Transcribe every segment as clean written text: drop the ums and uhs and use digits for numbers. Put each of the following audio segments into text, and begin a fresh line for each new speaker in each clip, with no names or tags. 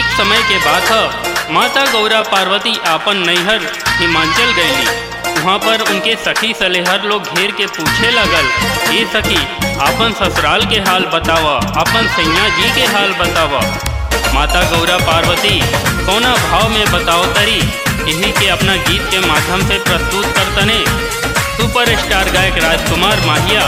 एक समय के बात है, माता गौरा पार्वती आपन नैहर हिमाचल गईली। वहाँ पर उनके सखी सलेहर लोग घेर के पूछे लगल, ये सखी आपन ससुराल के हाल बतावा, अपन सैया जी के हाल बतावा। माता गौरा पार्वती कौना भाव में बताओ तरी, यही के अपना गीत के माध्यम से प्रस्तुत करतने सुपरस्टार गायक राजकुमार माहिया।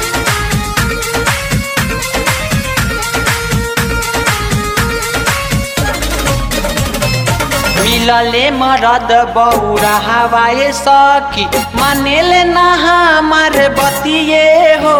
मिलले मरद बौरा हवाए सखी, मानेले ना हमार बतिए हो।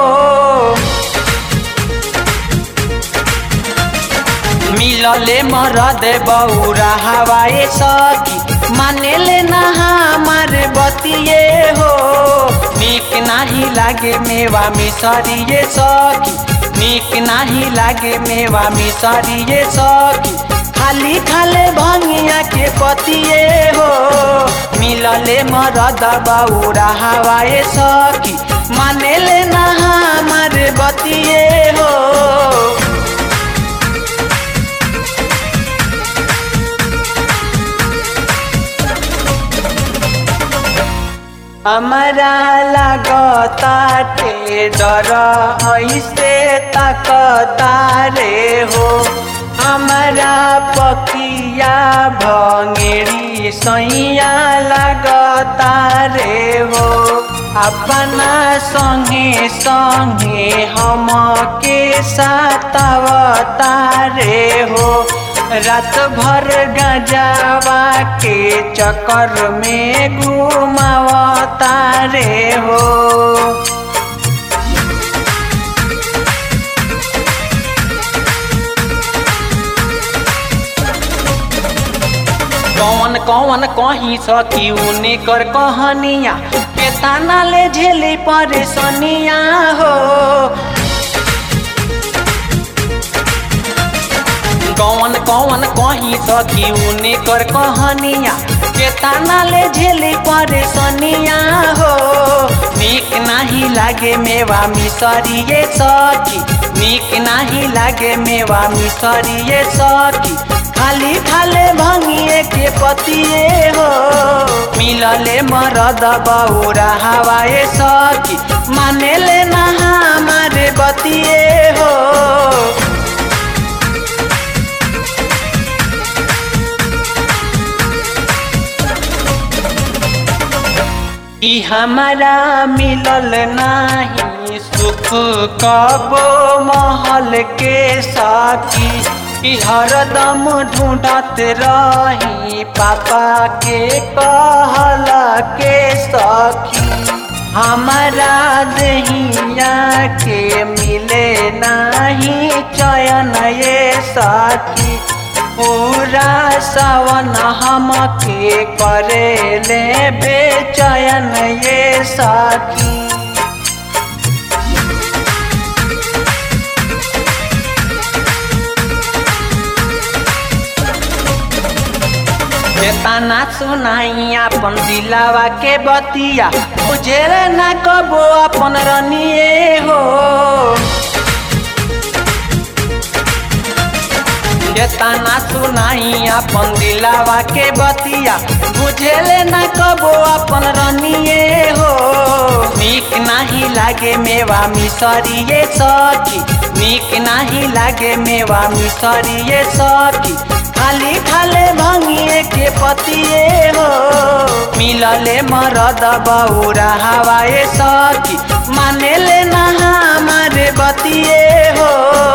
मिलले मरद बौरा हवाए सखी, मानेले ना हमार बतिए हो। नीक नाही लागे मेवा मिसरिए सखी, नीक नाही लागे मेवा मिसरिए सखी। खाली खाले भंगिया के पतिए हो। मिलले मरद बौरा हवाए सखी, मानेले ना हमार बतिए हो। हमारा लागताटे डर ऐसे ताकतारे हो। हमारा पकिया भंगेरी सैया लागतारे हो। अपना संगे संगे हम के सातवतारे हो। रात भर गजावा के चक्कर में घुमावतारे हो। कौन कौन कहीं सखी उने कर कहानिया, के ताना ले झेली परेशानिया हो। कौन कौन कहीं सखी उने कर कहानिया, के ताना ले झेली परेशानिया हो। नीक नाही लागे मेवा मिसरिए सखी, नीक नाही लागे मेवा मिसरिए सखी। खाली खाले भंगिए के पतिए हो। मिलले मरद बौरा हवाए सखी, मानेले ना हमारे बतिए हो। ई हमारा मिलल नाही सुख कबो महल के साथी। ई हरदम ढूंढत रही पापा के कहल के सखी। हमारा दहिया के मिले नहीं चयन ये सखी। पूरा सावन हम के करे ले बेचैन ये सखी। ताना सुनाई अपन दिलावा के बतिया, बुझेल ना कबो अपन रनिए हो। ताना सुनाई अपन दिलावा के बतिया, बुझेले ना कबो अपन रनिए हो। नीक नाही लागे मेवा मिसरिए सखी, नीक नाही लागे मेवा मिसरिए सखी। खाली खाले भंगिए के पतिए हो। मिलले मरद बौरा हवाए सखी, मानेले ना हमारे बतिए हो।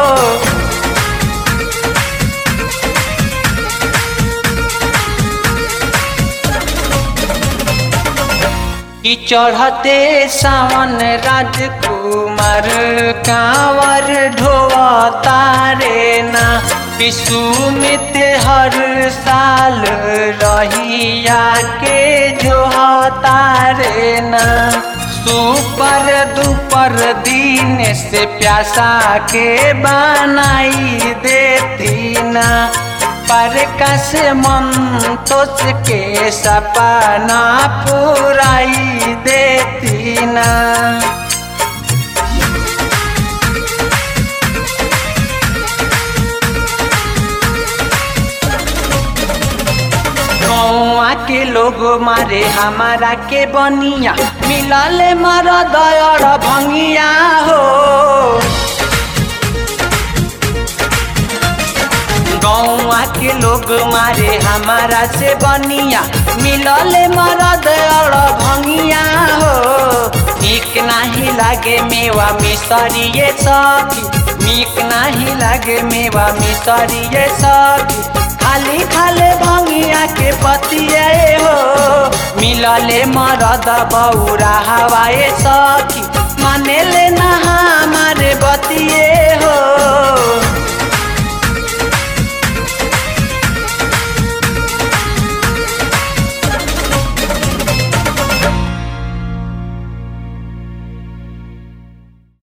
कि चढ़ते सावन राजकुमार कांवर ढोवतारे ना। कि सुमित हर साल रहिया के जोहतारे ना। सुपर दुपर दिन से प्यासा के बनाई देती ना। प्रकाश मंतोष के सपना पुराई देती ना। के लोग मारे हमारा के बनिया, मिलले मरद और भंगिया हो। गौआ के लोग मारे हमारा से बनिया, मिलले मरद और भंगिया हो। नीक नाही लागे मेवा मिसरी ये सखी, नीक नाही लागे मेवा मिसरी ये सखी। खाली खाले भंगिया के पतिये हो, मिलले मरद बौरा हवाए सखी। माने ले नहा